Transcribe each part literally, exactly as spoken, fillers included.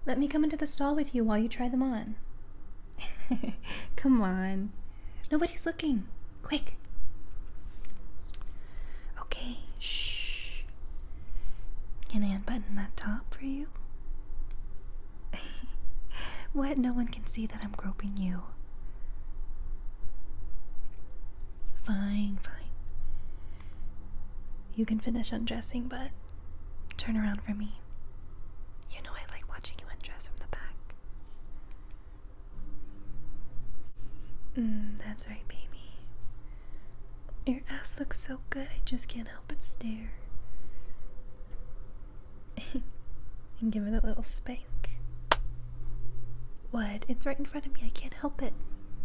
Let me come into the stall with you while you try them on. Come on. Nobody's looking. Quick. Okay, shh. Can I unbutton that top for you? What? No one can see that I'm groping you. Fine, fine. You can finish undressing, but turn around for me. You know I like watching you undress from the back. Mm, that's right, baby. Your ass looks so good, I just can't help but stare. And give it a little spank. What? It's right in front of me, I can't help it.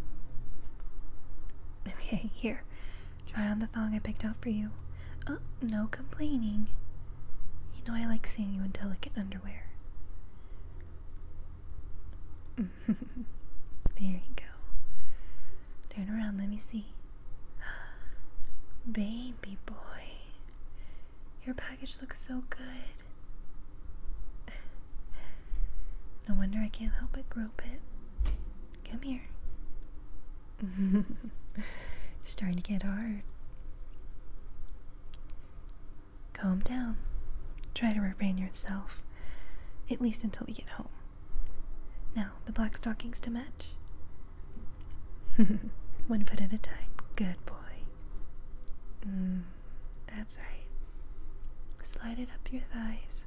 Okay, here. Try on the thong I picked out for you. Oh, no complaining. You know I like seeing you in delicate underwear. There you go. Turn around, let me see. Baby boy. Your package looks so good. No wonder I can't help but grope it. Come here. It's starting to get hard. Calm down. Try to refrain yourself, at least until we get home. Now, the black stockings to match. One foot at a time. Good boy. Mm, that's right. Slide it up your thighs.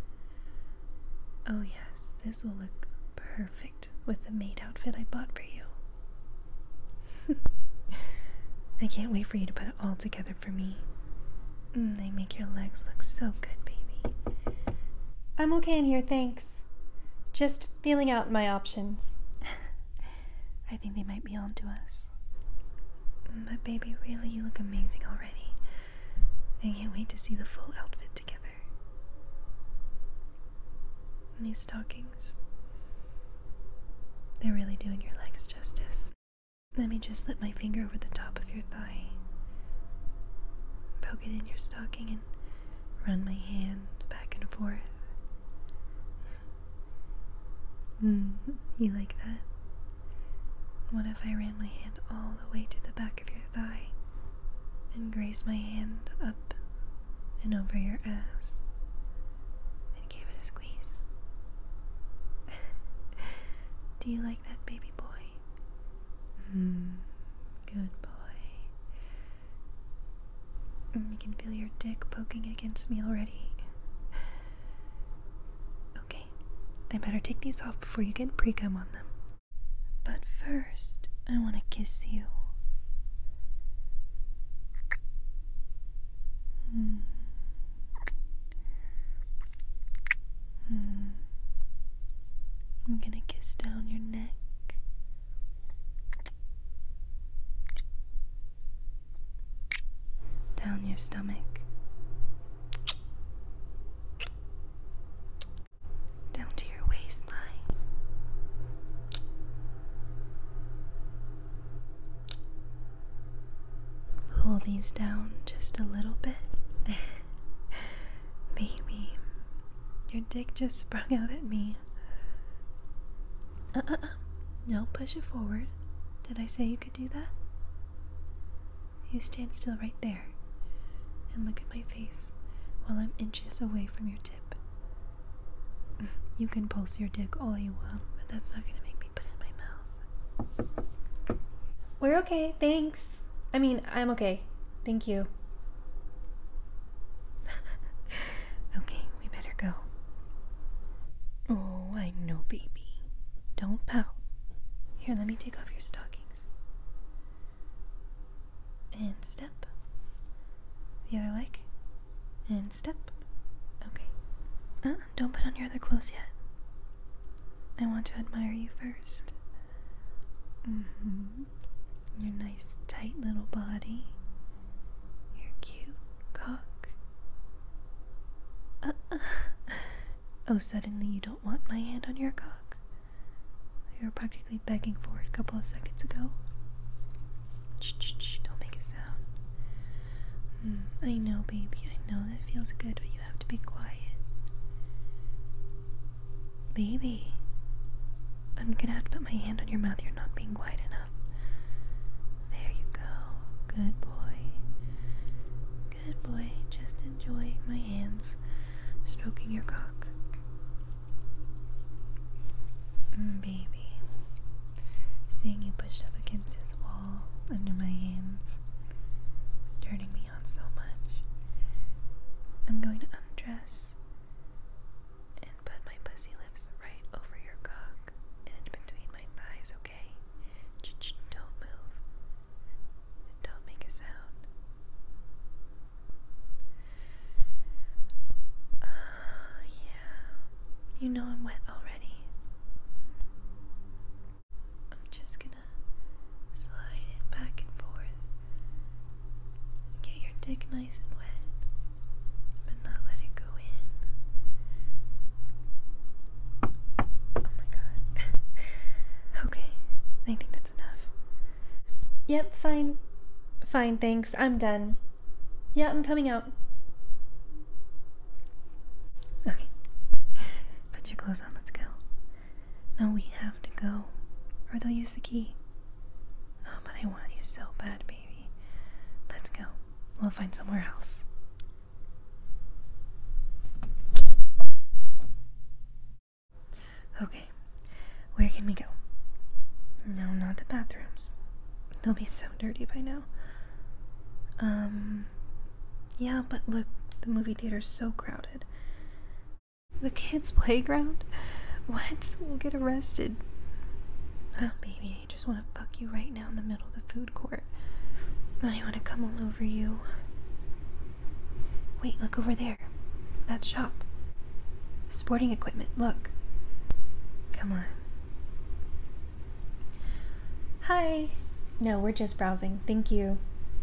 Oh yes, this will look perfect with the maid outfit I bought for you. I can't wait for you to put it all together for me. Mm, they make your legs look so good, baby. I'm okay in here, thanks. Just feeling out my options. I think they might be on to us. But baby, really, you look amazing already. I can't wait to see the full outfit together. And these stockings, they're really doing your legs justice. Let me just slip my finger over the top of your thigh. Poke it in your stocking and run my hand back and forth. Mm, you like that? What if I ran my hand all the way to the back of your thigh and grazed my hand up and over your ass and gave it a squeeze? Do you like that, baby boy? Mm, good boy. You can feel your dick poking against me already. Okay, I better take these off before you get pre-cum on them. But first, I want to kiss you. Mm. Mm. I'm gonna kiss down your neck. Down your stomach. Down to your waistline. Pull these down just a little bit. Baby, your dick just sprung out at me. Uh-uh-uh. No, push it forward. Did I say you could do that? You stand still right there and look at my face while I'm inches away from your tip. You can pulse your dick all you want, but that's not gonna make me put it in my mouth. We're okay, thanks. I mean, I'm okay. Thank you. Okay, we better go. Oh, I know, baby. Don't pout. Here, let me take off your stockings. And step. The other leg. And step. Okay. Uh, don't put on your other clothes yet. I want to admire you first. Mm-hmm. Your nice, tight little body. Your cute cock. Uh, oh, suddenly you don't want my hand on your cock? You were practically begging for it a couple of seconds ago. Shh, shh, shh, don't make a sound. Mm, I know, baby, I know that feels good, but you have to be quiet. baby. I'm gonna have to put my hand on your mouth. You're not being quiet enough. There you go. Good boy. Good boy. Just enjoy my hands stroking your cock. Mm, baby. Seeing you pushed up against his wall under my hands is turning me on so much. I'm going to undress and put my pussy lips right over your cock and in between my thighs, okay? Ch-ch, don't move. Don't make a sound. Uh, yeah. You know I'm wet already. I'm just gonna slide it back and forth. Get your dick nice and wet, but not let it go in. Oh my god. Okay, I think that's enough. Yep, fine. Fine, thanks. I'm done. Yeah, I'm coming out. Okay. Put your clothes on, let's go. No, we have to go, or they'll use the key. Oh, but I want you so bad, baby. Let's go. We'll find somewhere else. Okay, where can we go? No, not the bathrooms. They'll be so dirty by now. Um, yeah, but look, the movie theater's so crowded. The kids' playground? What? We'll get arrested. Oh, baby, I just want to fuck you right now in the middle of the food court. I want to come all over you. Wait, look over there. That shop. Sporting equipment, look. Come on. Hi. No, we're just browsing. Thank you.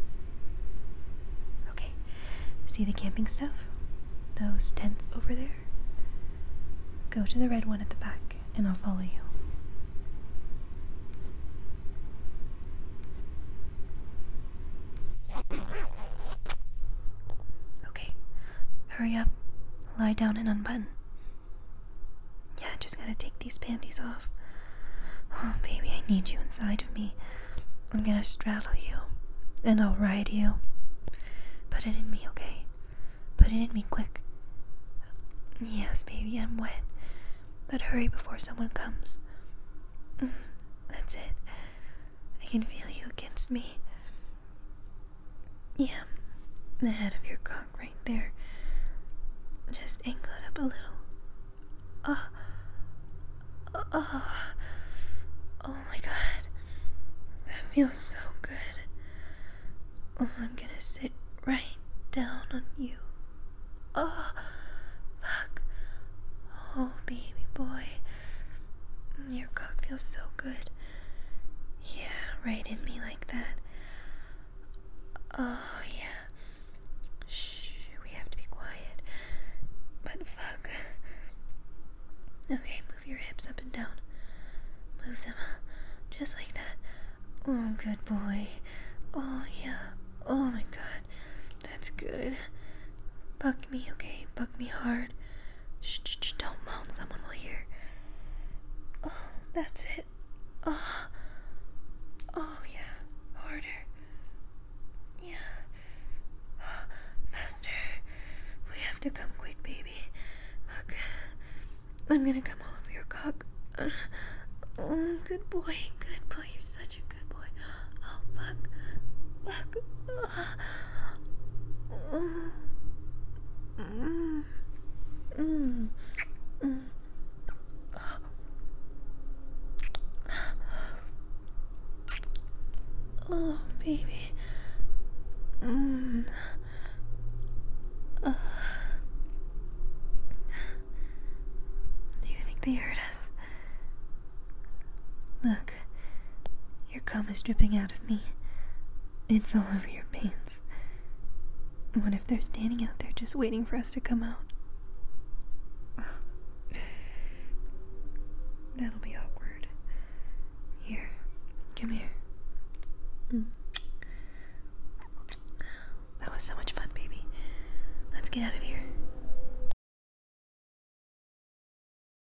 Okay. See the camping stuff? Those tents over there? Go to the red one at the back, and I'll follow you. Okay. Hurry up. Lie down and unbutton. Yeah, just gotta take these panties off. Oh, baby, I need you inside of me. I'm gonna straddle you, and I'll ride you. Put it in me, okay? Put it in me, quick. Yes, baby, I'm wet. But hurry before someone comes. That's it. I can feel you against me. Yeah, the head of your cock right there. Just angle it up a little. Oh, oh, oh my god. That feels so good. Oh, I'm gonna sit right down on you. Oh, fuck. Oh, baby boy. Your cock feels so good. Yeah, right in me like that. Oh, yeah. Shh, we have to be quiet. But fuck. Okay, move your hips up and down. Move them just like that. Oh, good boy. Oh, yeah. Oh my god. That's good. Buck me, okay? Buck me hard. Shh, shh, shh, don't moan. Someone will hear. Oh, that's it. Oh. Oh, yeah. Harder. Yeah. Faster. We have to come quick, baby. Look. I'm gonna come all over your cock. Uh, oh, good boy. Good boy. You're such a good boy. Oh, fuck. Fuck. Uh, mm, mm, mm, mm. Oh, baby. Mm. Uh. Do you think they heard us? Look, your cum is dripping out of me. It's all over your pants. What if they're standing out there just waiting for us to come out? That'll be awkward. Here, come here.